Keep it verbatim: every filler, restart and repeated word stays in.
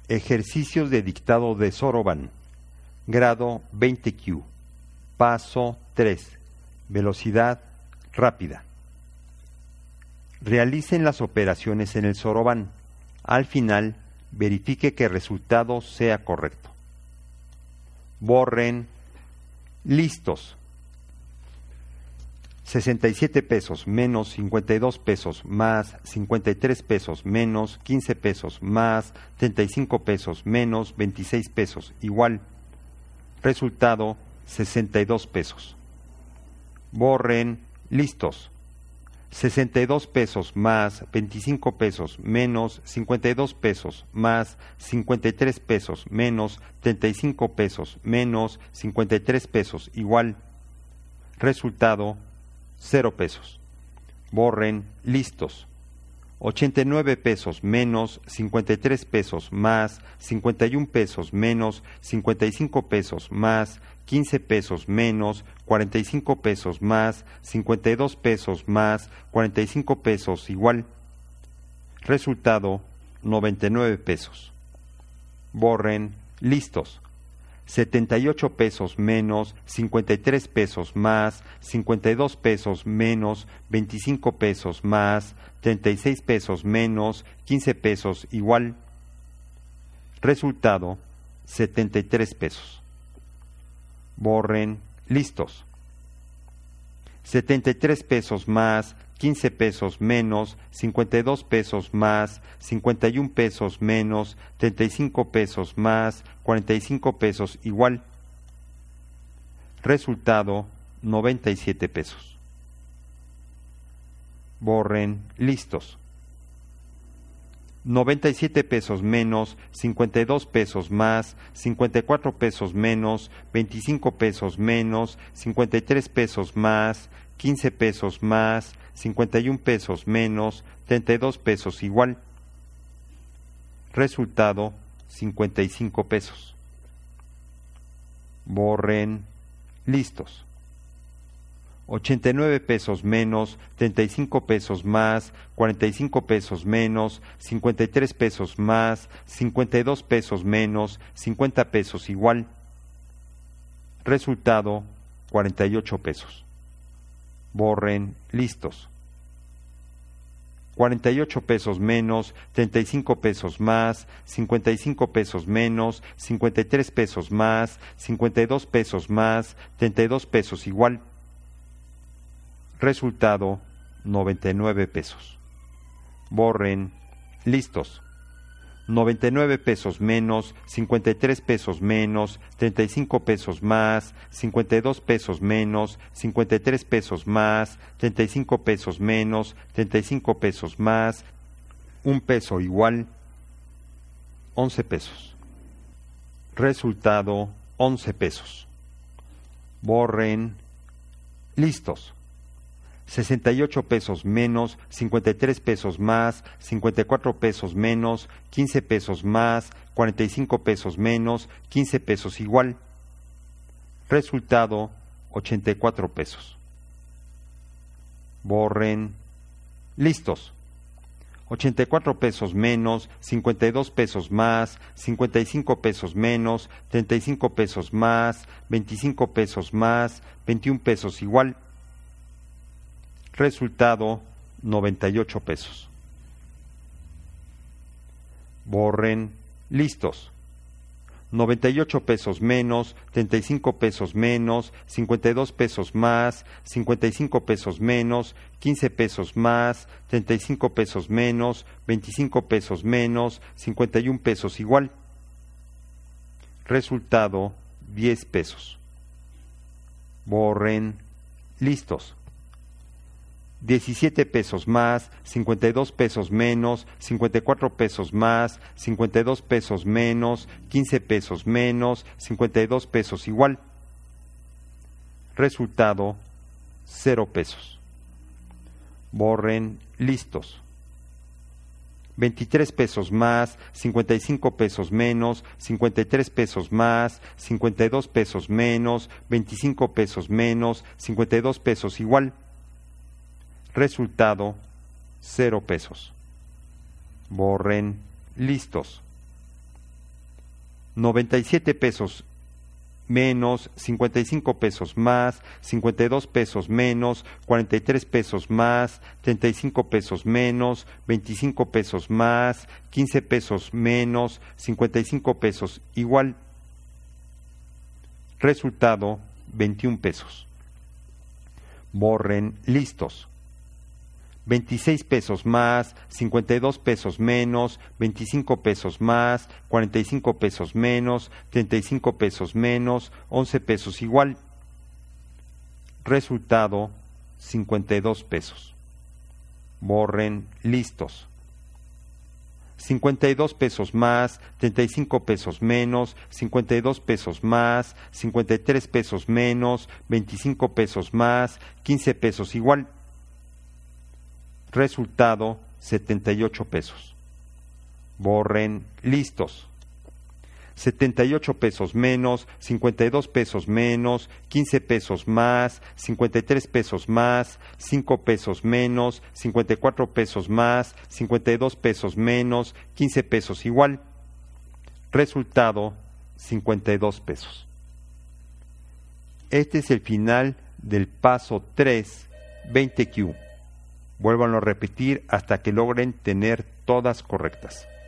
Ejercicios de dictado de Soroban. Grado veinte Q. Paso tres. Velocidad rápida. Realicen las operaciones en el Soroban. Al final, verifique que el resultado sea correcto. Borren. Listos. sesenta y siete pesos menos cincuenta y dos pesos más cincuenta y tres pesos menos quince pesos más treinta y cinco pesos menos veintiséis pesos igual. Resultado sesenta y dos pesos. Borren. Listos. sesenta y dos pesos más veinticinco pesos menos cincuenta y dos pesos más cincuenta y tres pesos menos treinta y cinco pesos menos cincuenta y tres pesos igual. Resultado cero pesos. Borren. Listos. ochenta y nueve pesos menos cincuenta y tres pesos más cincuenta y un pesos menos cincuenta y cinco pesos más quince pesos menos cuarenta y cinco pesos más cincuenta y dos pesos más cuarenta y cinco pesos igual. Resultado noventa y nueve pesos. Borren. Listos. setenta y ocho pesos menos cincuenta y tres pesos más cincuenta y dos pesos menos veinticinco pesos más treinta y seis pesos menos quince pesos igual. Resultado setenta y tres pesos. Borren. Listos. setenta y tres pesos más quince pesos menos cincuenta y dos pesos más cincuenta y un pesos menos treinta y cinco pesos más cuarenta y cinco pesos igual. Resultado noventa y siete pesos. Borren. Listos. noventa y siete pesos menos cincuenta y dos pesos más cincuenta y cuatro pesos menos veinticinco pesos menos cincuenta y tres pesos más quince pesos más cincuenta y un pesos menos treinta y dos pesos igual. Resultado cincuenta y cinco pesos. Borren. Listos. ochenta y nueve pesos menos treinta y cinco pesos más cuarenta y cinco pesos menos cincuenta y tres pesos más cincuenta y dos pesos menos cincuenta pesos igual. Resultado cuarenta y ocho pesos. Borren. Listos. cuarenta y ocho pesos menos treinta y cinco pesos más cincuenta y cinco pesos menos cincuenta y tres pesos más cincuenta y dos pesos más treinta y dos pesos igual. Resultado noventa y nueve pesos. Borren. Listos. noventa y nueve pesos menos cincuenta y tres pesos menos treinta y cinco pesos más cincuenta y dos pesos menos cincuenta y tres pesos más treinta y cinco pesos menos treinta y cinco pesos más un peso igual. once pesos. Resultado once pesos. Borren. Listos. sesenta y ocho pesos menos cincuenta y tres pesos más cincuenta y cuatro pesos menos quince pesos más cuarenta y cinco pesos menos quince pesos igual. Resultado ochenta y cuatro pesos. Borren. Listos. ochenta y cuatro pesos menos cincuenta y dos pesos más cincuenta y cinco pesos menos treinta y cinco pesos más veinticinco pesos más veintiún pesos igual. Resultado noventa y ocho pesos. Borren. Listos. noventa y ocho pesos menos treinta y cinco pesos menos cincuenta y dos pesos más cincuenta y cinco pesos menos quince pesos más treinta y cinco pesos menos veinticinco pesos menos cincuenta y un pesos igual. Resultado diez pesos. Borren. Listos. diecisiete pesos más cincuenta y dos pesos menos cincuenta y cuatro pesos más cincuenta y dos pesos menos quince pesos menos cincuenta y dos pesos igual. Resultado cero pesos. Borren. Listos. veintitrés pesos más cincuenta y cinco pesos menos cincuenta y tres pesos más cincuenta y dos pesos menos veinticinco pesos menos cincuenta y dos pesos igual. Resultado cero pesos. Borren. Listos. noventa y siete pesos menos cincuenta y cinco pesos más cincuenta y dos pesos menos cuarenta y tres pesos más treinta y cinco pesos menos veinticinco pesos más quince pesos menos cincuenta y cinco pesos igual. Resultado: veintiún pesos. Borren listos. veintiséis pesos más, cincuenta y dos pesos menos, veinticinco pesos más, cuarenta y cinco pesos menos, treinta y cinco pesos menos, once pesos igual. Resultado: cincuenta y dos pesos. Borren listos. cincuenta y dos pesos más, treinta y cinco pesos menos, cincuenta y dos pesos más, cincuenta y tres pesos menos, veinticinco pesos más, quince pesos igual. Resultado: setenta y ocho pesos. Borren listos. setenta y ocho pesos menos, cincuenta y dos pesos menos, quince pesos más, cincuenta y tres pesos más, cinco pesos menos, cincuenta y cuatro pesos más, cincuenta y dos pesos menos, quince pesos igual. Resultado: cincuenta y dos pesos. Este es el final del paso tres, veinte Q. Vuélvanlo a repetir hasta que logren tener todas correctas.